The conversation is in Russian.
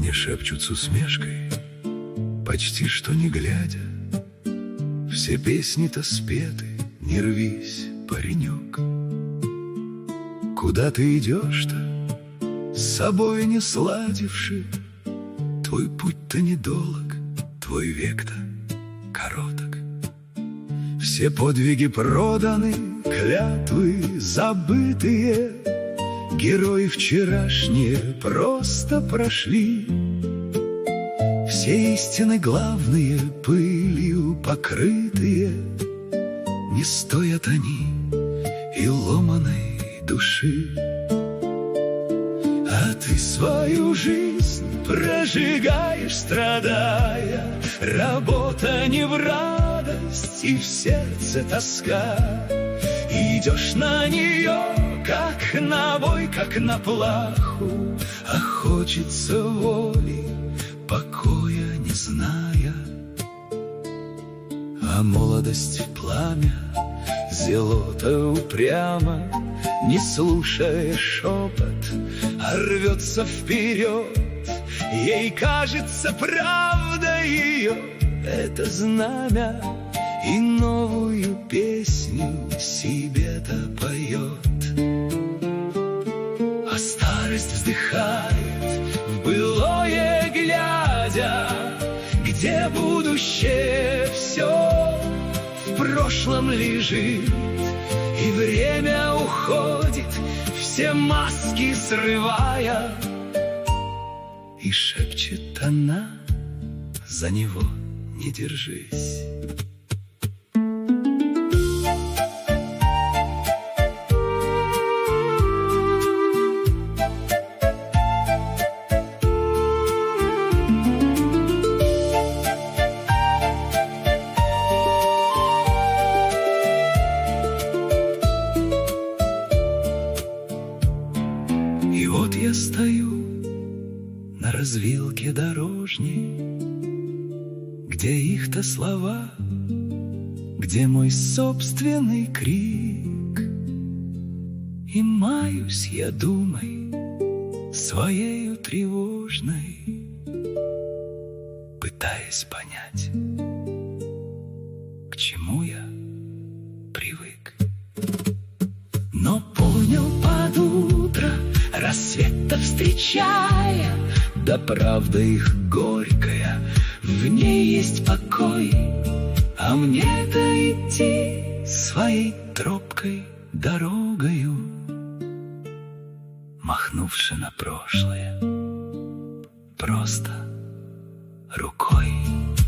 мне шепчут с усмешкой, почти что не глядя. Все песни-то спеты, не рвись, паренек. Куда ты идешь-то, с собой не сладивши? Твой путь-то недолг, твой век-то короток. Все подвиги проданы, клятвы забытые, герои вчерашние просто прошли. Все истины главные, пылью покрытые, не стоят они и ломаной души. А ты свою жизнь прожигаешь, страдая. Работа не в радость, и в сердце тоска. Идешь на нее, как на бой, как на плаху, а хочется воли, покоя не зная. А молодость пламя зело-то упрямо, не слушая шепот, а рвется вперед. Ей кажется, правда ее — это знамя, и новую песню себе-то поет. А старость вздыхает, в былое глядя, где будущее все в прошлом лежит, и время уходит, все маски срывая. И шепчет она: за него не держись. И вот я стою на развилке дорожней, где их-то слова, где мой собственный крик. И маюсь я думой своею тревожной, пытаясь понять, к чему я привык. Но понял под утро, рассвет-то встречая, да правда их горькая, в ней есть покой. А мне-то идти своей тропкой дорогою, махнувши на прошлое просто рукой.